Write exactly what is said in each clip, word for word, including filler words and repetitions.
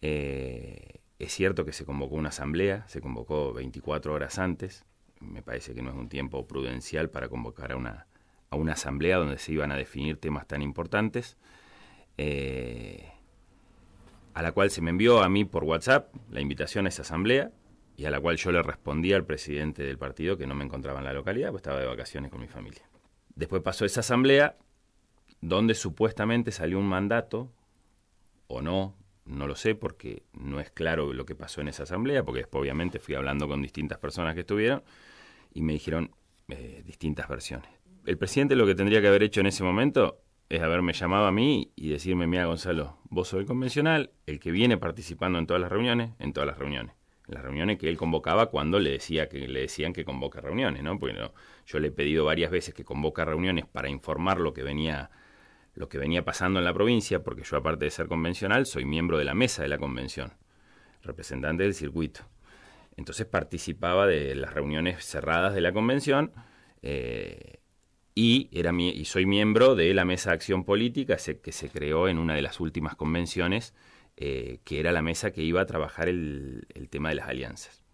Eh, es cierto que se convocó una asamblea, se convocó veinticuatro horas antes. Me parece que no es un tiempo prudencial para convocar a una, a una asamblea donde se iban a definir temas tan importantes. Eh, a la cual se me envió a mí por WhatsApp la invitación a esa asamblea, y a la cual yo le respondí al presidente del partido que no me encontraba en la localidad, pues estaba de vacaciones con mi familia. Después pasó esa asamblea, donde supuestamente salió un mandato, o no, no lo sé, porque no es claro lo que pasó en esa asamblea, porque después obviamente fui hablando con distintas personas que estuvieron, y me dijeron eh, distintas versiones. El presidente lo que tendría que haber hecho en ese momento es haberme llamado a mí y decirme: mira, Gonzalo, vos sos el convencional, el que viene participando en todas las reuniones, en todas las reuniones. En las reuniones que él convocaba cuando le decía que le decían que convoca reuniones, ¿no? Porque no, yo le he pedido varias veces que convoca reuniones para informar lo que venía lo que venía pasando en la provincia, porque yo, aparte de ser convencional, soy miembro de la mesa de la convención, representante del circuito. Entonces participaba de las reuniones cerradas de la convención, eh, y era mi, y soy miembro de la mesa de acción política que se creó en una de las últimas convenciones, eh, que era la mesa que iba a trabajar el, el tema de las alianzas.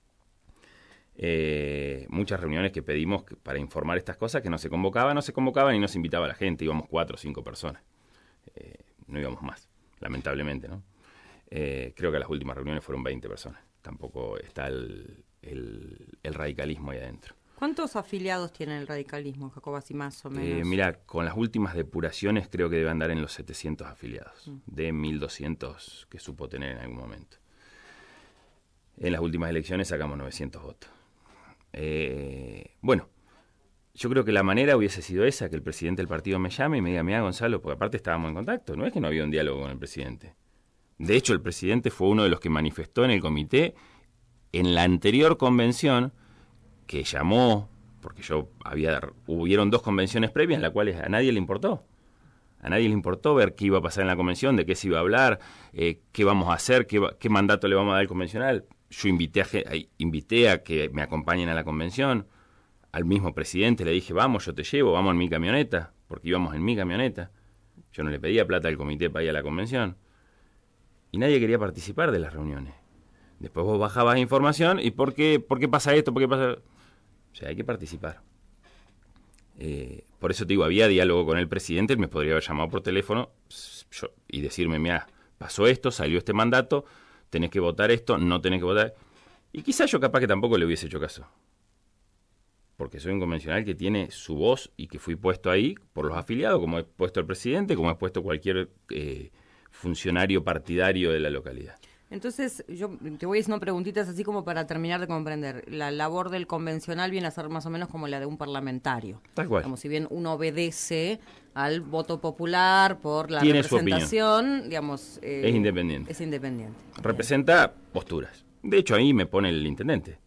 Eh, muchas reuniones que pedimos que, para informar estas cosas, que no se convocaban, no se convocaban y no se invitaba a la gente, íbamos cuatro o cinco personas, eh, no íbamos más, lamentablemente, ¿no? Eh, creo que las últimas reuniones fueron veinte personas, tampoco está el, el, el radicalismo ahí adentro. ¿Cuántos afiliados tiene el radicalismo, Jacobacci, más o menos? Eh, mira, con las últimas depuraciones creo que debe andar en los setecientos afiliados, mm. de mil doscientos que supo tener en algún momento. En las últimas elecciones sacamos novecientos votos. Eh, bueno, yo creo que la manera hubiese sido esa, que el presidente del partido me llame y me diga: mira, Gonzalo, porque aparte estábamos en contacto, no es que no había un diálogo con el presidente. De hecho, el presidente fue uno de los que manifestó en el comité, en la anterior convención, que llamó, porque yo había, hubieron dos convenciones previas en las cuales a nadie le importó. A nadie le importó ver qué iba a pasar en la convención, de qué se iba a hablar, eh, qué vamos a hacer, qué, qué mandato le vamos a dar al convencional. Yo invité a, invité a que me acompañen a la convención. Al mismo presidente le dije: vamos, yo te llevo, vamos en mi camioneta, porque íbamos en mi camioneta. Yo no le pedía plata al comité para ir a la convención. Y nadie quería participar de las reuniones. Después vos bajabas información, ¿y por qué, por qué pasa esto? ¿Por qué pasa...? O sea, hay que participar. Eh, por eso te digo, había diálogo con el presidente, él me podría haber llamado por teléfono yo, y decirme: mira, pasó esto, salió este mandato, tenés que votar esto, no tenés que votar. Y quizás yo capaz que tampoco le hubiese hecho caso. Porque soy un convencional que tiene su voz y que fui puesto ahí por los afiliados, como he puesto el presidente, como he puesto cualquier eh, funcionario partidario de la localidad. Entonces, yo te voy haciendo preguntitas así como para terminar de comprender. La labor del convencional viene a ser más o menos como la de un parlamentario. Tal cual. Como si bien uno obedece al voto popular por la Tiene representación, digamos... Eh, es independiente. Es independiente. Representa bien. Posturas. De hecho, ahí me pone el intendente.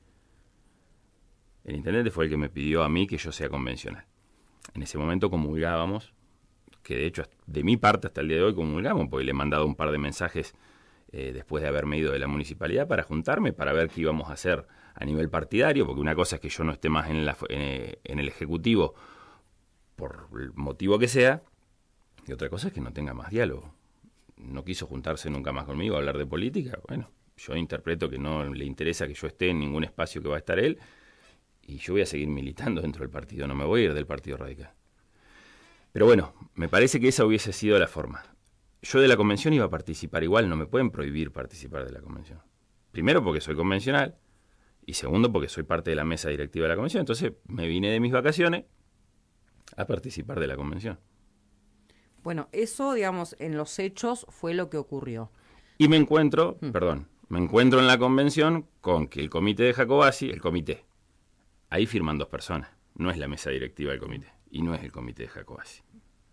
El intendente fue el que me pidió a mí que yo sea convencional. En ese momento comulgábamos, que de hecho de mi parte hasta el día de hoy comulgamos, porque le he mandado un par de mensajes Eh, después de haberme ido de la municipalidad para juntarme, para ver qué íbamos a hacer a nivel partidario, porque una cosa es que yo no esté más en, la, en, en el Ejecutivo por el motivo que sea, y otra cosa es que no tenga más diálogo. No quiso juntarse nunca más conmigo a hablar de política. Bueno, yo interpreto que no le interesa que yo esté en ningún espacio que va a estar él, y yo voy a seguir militando dentro del partido, no me voy a ir del Partido Radical. Pero bueno, me parece que esa hubiese sido la forma. Yo de la convención iba a participar igual, no me pueden prohibir participar de la convención. Primero porque soy convencional, y segundo porque soy parte de la mesa directiva de la convención. Entonces me vine de mis vacaciones a participar de la convención. Bueno, eso, digamos, en los hechos fue lo que ocurrió. Y me encuentro, mm. perdón, me encuentro en la convención con que el comité de Jacobacci, el comité, ahí firman dos personas, no es la mesa directiva del comité, y no es el comité de Jacobacci.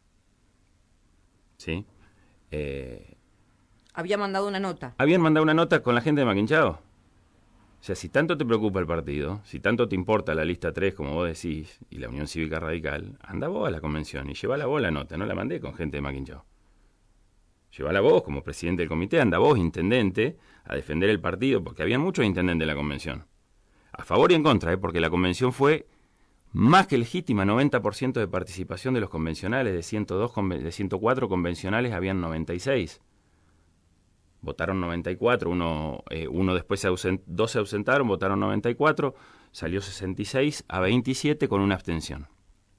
¿Sí? Eh, Había mandado una nota. Habían mandado una nota con la gente de Maquinchao. O sea, si tanto te preocupa el partido, si tanto te importa la lista tres, como vos decís, y la Unión Cívica Radical, anda vos a la convención y llevala vos la nota, no la mandé con gente de Maquinchao. Llevala vos como presidente del comité, anda vos, intendente, a defender el partido, porque había muchos intendentes en la convención. A favor y en contra, ¿eh? Porque la convención fue más que legítima, noventa por ciento de participación de los convencionales, de ciento dos, de ciento cuatro convencionales habían noventa y seis. votaron noventa y cuatro, uno, eh, uno después se ausent, dos se ausentaron, votaron noventa y cuatro, salió sesenta y seis a veintisiete con una abstención.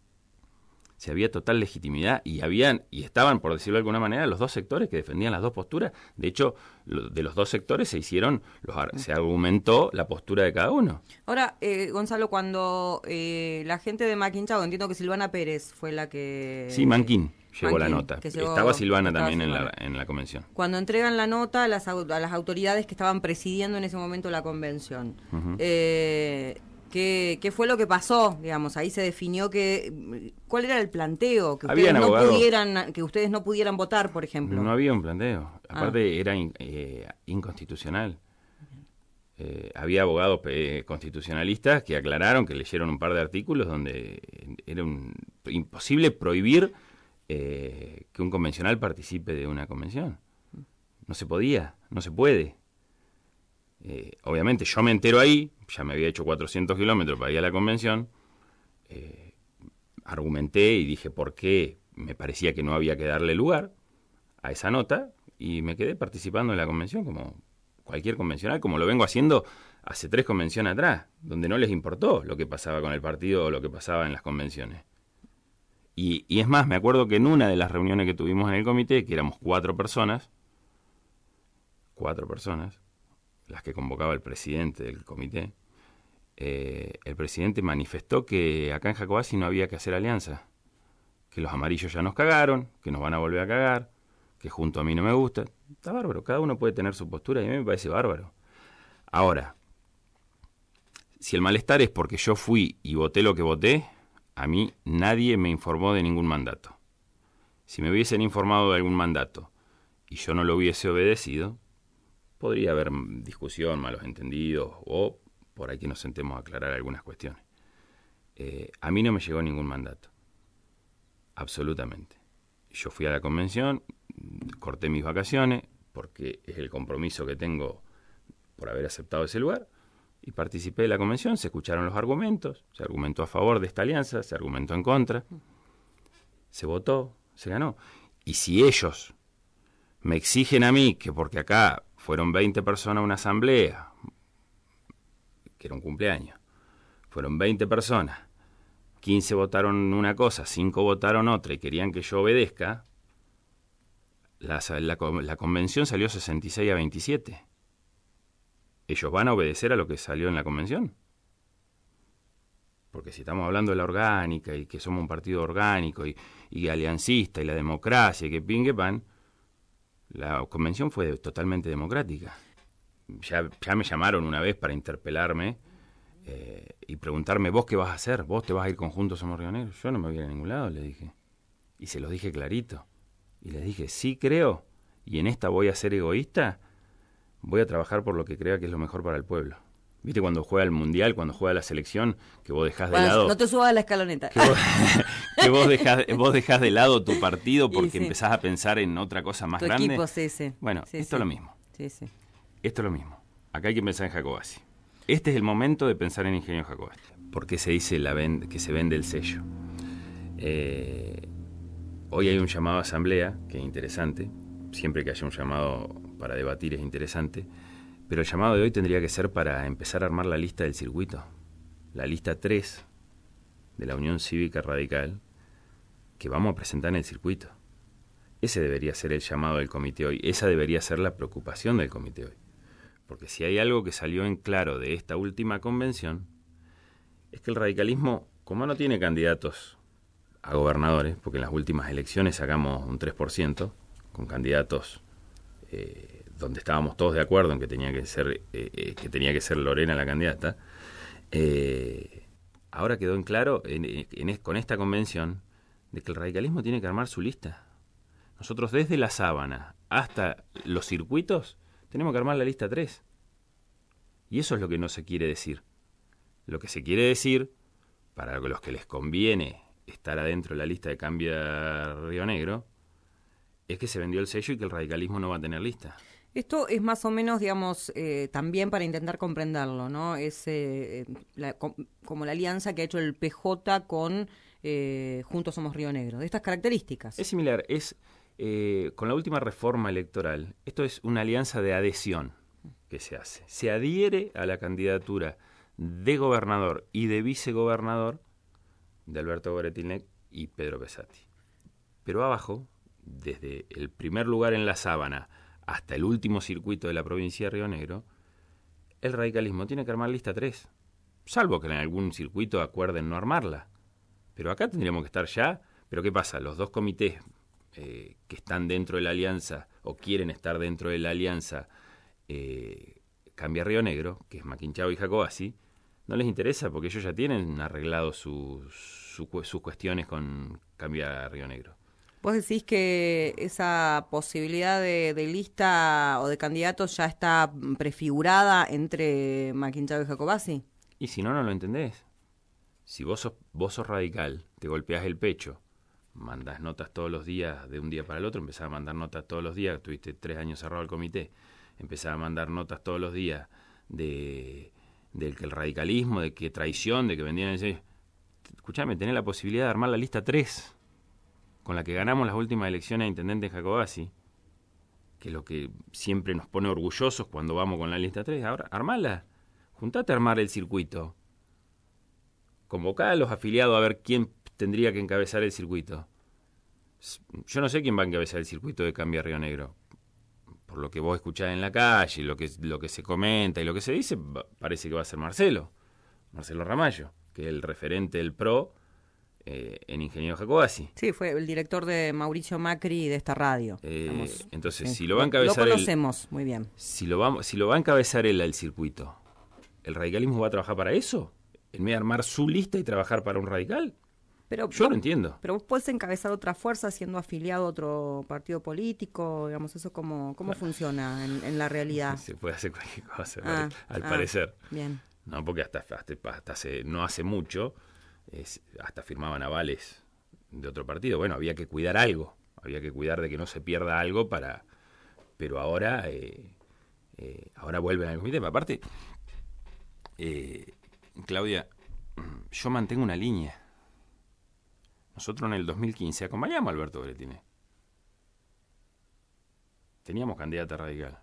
Si había total legitimidad y habían y estaban, por decirlo de alguna manera, los dos sectores que defendían las dos posturas. De hecho, lo, de los dos sectores se hicieron, los, se argumentó la postura de cada uno. Ahora, eh, Gonzalo, cuando eh, la gente de Maquinchao, entiendo que Silvana Pérez fue la que... Sí, Manquín llegó Manquín, la nota. Llegó, estaba Silvana estaba también Silvana. En, la, en la convención. Cuando entregan la nota a las, a las autoridades que estaban presidiendo en ese momento la convención, uh-huh. eh, ¿qué, ¿qué fue lo que pasó? Digamos, ahí se definió que... ¿Cuál era el planteo? Que ustedes, no pudieran, que ustedes no pudieran votar, por ejemplo. No había un planteo. Aparte, ah. era in, eh, inconstitucional. Eh, había abogados eh, constitucionalistas que aclararon, que leyeron un par de artículos donde era un, imposible prohibir eh, que un convencional participe de una convención. No se podía, no se puede. Eh, obviamente yo me entero ahí, ya me había hecho cuatrocientos kilómetros para ir a la convención, eh, argumenté y dije por qué me parecía que no había que darle lugar a esa nota y me quedé participando en la convención como cualquier convencional, como lo vengo haciendo hace tres convenciones atrás, donde no les importó lo que pasaba con el partido o lo que pasaba en las convenciones. Y, y es más, me acuerdo que en una de las reuniones que tuvimos en el comité, que éramos cuatro personas, cuatro personas, las que convocaba el presidente del comité, eh, el presidente manifestó que acá en Jacobacci no había que hacer alianza, que los amarillos ya nos cagaron, que nos van a volver a cagar, que junto a mí no me gusta. Está bárbaro, cada uno puede tener su postura y a mí me parece bárbaro. Ahora, si el malestar es porque yo fui y voté lo que voté, a mí nadie me informó de ningún mandato. Si me hubiesen informado de algún mandato y yo no lo hubiese obedecido, podría haber discusión, malos entendidos o por ahí que nos sentemos a aclarar algunas cuestiones. Eh, a mí no me llegó ningún mandato, absolutamente. Yo fui a la convención, corté mis vacaciones, porque es el compromiso que tengo por haber aceptado ese lugar, y participé de la convención, se escucharon los argumentos, se argumentó a favor de esta alianza, se argumentó en contra, se votó, se ganó. Y si ellos me exigen a mí, que porque acá fueron veinte personas a una asamblea, que era un cumpleaños, fueron veinte personas, quince votaron una cosa, cinco votaron otra y querían que yo obedezca, la, la, la convención salió sesenta y seis a veintisiete. ¿Ellos van a obedecer a lo que salió en la convención? Porque si estamos hablando de la orgánica y que somos un partido orgánico y, y aliancista y la democracia y que pingue pan, la convención fue totalmente democrática. Ya, ya me llamaron una vez para interpelarme eh, y preguntarme, ¿vos qué vas a hacer? ¿Vos te vas a ir con Juntos Somos Río Negro? Yo no me voy a ir a ningún lado, le dije. Y se los dije clarito. Y les dije, sí creo, y en esta voy a ser egoísta, voy a trabajar por lo que crea que es lo mejor para el pueblo. ¿Viste cuando juega el Mundial, cuando juega la selección, que vos dejás de bueno, lado... No te subas a la escaloneta. Que vos, que vos, dejás, vos dejás de lado tu partido porque sí. empezás a pensar en otra cosa más tu grande. Equipo, sí, sí. Bueno, sí, esto sí. es lo mismo. Sí, sí. Esto es lo mismo. Acá hay que pensar en Jacobacci. Este es el momento de pensar en Ingenio Jacobacci. ¿Por qué se dice la ven, que se vende el sello? Eh, hoy hay un llamado a asamblea, que es interesante. Siempre que haya un llamado para debatir es interesante. Pero el llamado de hoy tendría que ser para empezar a armar la lista del circuito. La lista tres de la Unión Cívica Radical que vamos a presentar en el circuito. Ese debería ser el llamado del comité hoy. Esa debería ser la preocupación del comité hoy. Porque si hay algo que salió en claro de esta última convención, es que el radicalismo, como no tiene candidatos a gobernadores, porque en las últimas elecciones sacamos un tres por ciento, con candidatos eh, donde estábamos todos de acuerdo en que tenía que ser, eh, eh, que tenía que ser Lorena la candidata, eh, ahora quedó en claro en, en, con esta convención de que el radicalismo tiene que armar su lista. Nosotros desde la sábana hasta los circuitos tenemos que armar la lista tres. Y eso es lo que no se quiere decir. Lo que se quiere decir, para los que les conviene estar adentro de la lista de Cambia Río Negro, es que se vendió el sello y que el radicalismo no va a tener lista. Esto es más o menos, digamos, eh, también para intentar comprenderlo, ¿no? Es eh, la, com, como la alianza que ha hecho el P J con eh, Juntos Somos Río Negro, de estas características. Es similar, es eh, con la última reforma electoral, esto es una alianza de adhesión que se hace. Se adhiere a la candidatura de gobernador y de vicegobernador de Alberto Bretilnec y Pedro Pesati. Pero abajo, desde el primer lugar en la sábana hasta el último circuito de la provincia de Río Negro, el radicalismo tiene que armar lista tres, salvo que en algún circuito acuerden no armarla. Pero acá tendríamos que estar ya. ¿Pero qué pasa? Los dos comités eh, que están dentro de la alianza o quieren estar dentro de la alianza eh, Cambia Río Negro, que es Maquinchao y Jacobasi, no les interesa porque ellos ya tienen arreglado sus, su, sus cuestiones con Cambia Río Negro. ¿Vos decís que esa posibilidad de, de lista o de candidatos ya está prefigurada entre Maquinchao y Jacobasi? Y si no, no lo entendés. Si vos sos, vos sos radical, te golpeás el pecho, mandás notas todos los días, de un día para el otro, empezás a mandar notas todos los días, tuviste tres años cerrado el comité, empezás a mandar notas todos los días de, de que el radicalismo, de que traición, de que vendían... Escuchame, tenés la posibilidad de armar la lista tres, con la que ganamos las últimas elecciones a intendente en Jacobasi, que es lo que siempre nos pone orgullosos cuando vamos con la lista tres. Ahora, armala, juntate a armar el circuito, convocá a los afiliados a ver quién tendría que encabezar el circuito. Yo no sé quién va a encabezar el circuito de Cambia Río Negro. Por lo que vos escuchás en la calle, lo que, lo que se comenta y lo que se dice, parece que va a ser Marcelo, Marcelo Ramallo, que es el referente del P R O eh, en Ingeniero Jacobasi. Sí, fue el director de Mauricio Macri de esta radio. Eh, entonces, sí. si lo va a encabezar Lo conocemos él, muy bien. Si lo, va, si lo va a encabezar él al circuito, ¿el radicalismo va a trabajar para eso? ¿En vez de armar su lista y trabajar para un radical? Pero yo vos, lo entiendo. Pero vos podés encabezar otra fuerza siendo afiliado a otro partido político, digamos, eso cómo, cómo claro. funciona en, en la realidad. Se puede hacer cualquier cosa, ah, al ah, parecer. Bien. No, porque hasta, hasta, hasta hace, no hace mucho, es, hasta firmaban avales de otro partido. Bueno, había que cuidar algo, había que cuidar de que no se pierda algo para... Pero ahora, eh, eh, ahora vuelven al comité. Aparte, eh, Claudia, yo mantengo una línea. Nosotros en el dos mil quince acompañamos a Alberto Bretilnec. Teníamos candidata radical.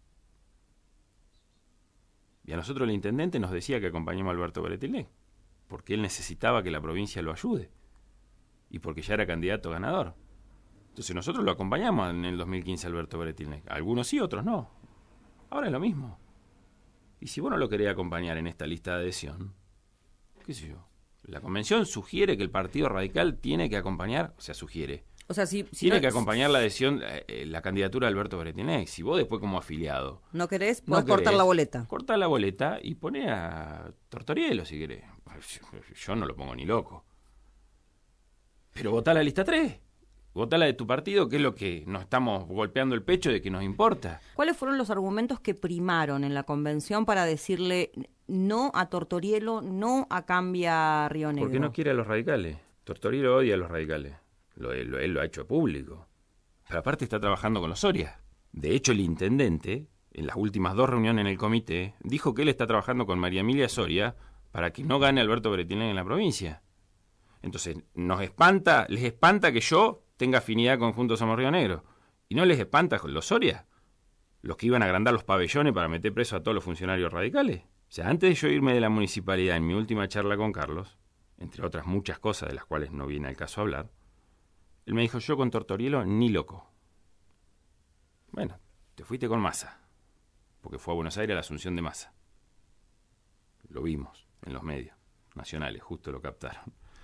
Y a nosotros el intendente nos decía que acompañemos a Alberto Bretilnec, porque él necesitaba que la provincia lo ayude. Y porque ya era candidato ganador. Entonces nosotros lo acompañamos en el dos mil quince a Alberto Bretilnec. Algunos sí, otros no. Ahora es lo mismo. Y si vos no lo querés acompañar en esta lista de adhesión, qué sé yo. La convención sugiere que el Partido Radical tiene que acompañar, o sea, sugiere. O sea, si, si tiene no, que acompañar la adhesión, eh, la candidatura de Alberto Bretilnec. Si vos después como afiliado no querés, podés no cortar la boleta. Cortar la boleta y poné a Tortorielo si querés. Yo no lo pongo ni loco. Pero votá la lista tres. Votá la de tu partido, que es lo que nos estamos golpeando el pecho de que nos importa. ¿Cuáles fueron los argumentos que primaron en la convención para decirle no a Tortorielo, no a Cambia Río Negro? Porque no quiere a los radicales. Tortorielo odia a los radicales. Lo, lo, él lo ha hecho público. Pero aparte está trabajando con los Soria. De hecho, el intendente, en las últimas dos reuniones en el comité, dijo que él está trabajando con María Emilia Soria para que no gane Alberto Bretilnec en la provincia. Entonces, nos espanta, les espanta que yo tenga afinidad con Juntos Somos Río Negro. Y no les espanta con los Soria, los que iban a agrandar los pabellones para meter preso a todos los funcionarios radicales. O sea, antes de yo irme de la municipalidad, en mi última charla con Carlos, entre otras muchas cosas de las cuales no viene al caso hablar, él me dijo, yo con Tortorielo ni loco. Bueno, te fuiste con Massa, porque fue a Buenos Aires a la asunción de Massa. Lo vimos en los medios nacionales, justo lo captaron.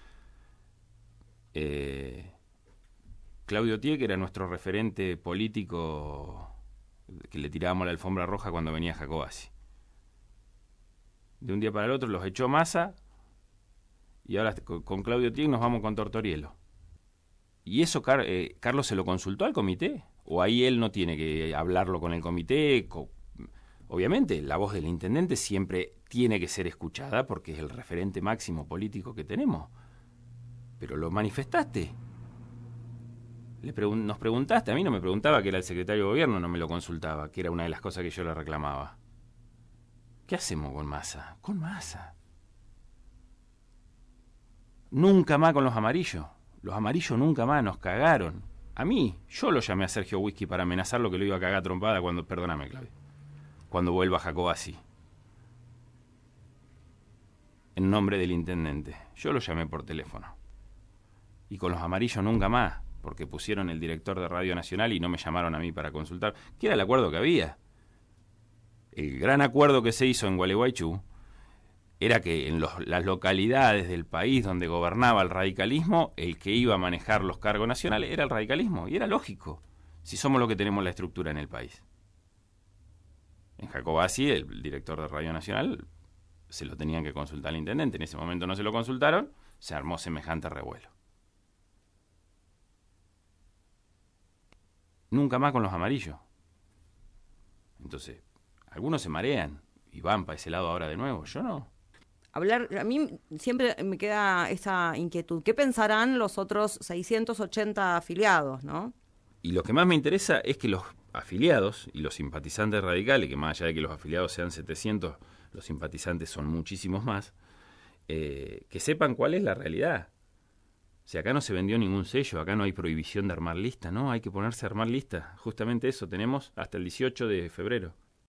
Eh, Claudio Tie, que era nuestro referente político, que le tirábamos la alfombra roja cuando venía Jacobasi. De un día para el otro los echó Massa y ahora con Claudio Tie nos vamos con Tortorielo. ¿Y eso Car eh, Carlos se lo consultó al comité? ¿O ahí él no tiene que hablarlo con el comité? Co Obviamente, la voz del intendente siempre tiene que ser escuchada porque es el referente máximo político que tenemos. Pero lo manifestaste. Le pregun nos preguntaste, a mí no me preguntaba que era el secretario de gobierno, no me lo consultaba, que era una de las cosas que yo le reclamaba. ¿Qué hacemos con Massa? Con Massa. Nunca más con los amarillos. Los amarillos nunca más nos cagaron. A mí, yo lo llamé a Sergio Whisky para amenazarlo que lo iba a cagar a trompada cuando, perdóname, Claudio, cuando vuelva Jacobacci. En nombre del intendente. Yo lo llamé por teléfono. Y con los amarillos nunca más, porque pusieron el director de Radio Nacional y no me llamaron a mí para consultar. ¿Qué era el acuerdo que había? El gran acuerdo que se hizo en Gualeguaychú era que en los, las localidades del país donde gobernaba el radicalismo, el que iba a manejar los cargos nacionales era el radicalismo. Y era lógico, si somos los que tenemos la estructura en el país. En Jacobacci, el director de Radio Nacional, se lo tenían que consultar al intendente. En ese momento no se lo consultaron, se armó semejante revuelo. Nunca más con los amarillos. Entonces, algunos se marean y van para ese lado ahora de nuevo. Yo no. Hablar, a mí siempre me queda esa inquietud. ¿Qué pensarán los otros seiscientos ochenta afiliados, no? Y lo que más me interesa es que los afiliados y los simpatizantes radicales, que más allá de que los afiliados sean setecientos, los simpatizantes son muchísimos más, eh, que sepan cuál es la realidad. O sea, acá no se vendió ningún sello, acá no hay prohibición de armar lista, no, hay que ponerse a armar lista. Justamente eso tenemos hasta el dieciocho de febrero.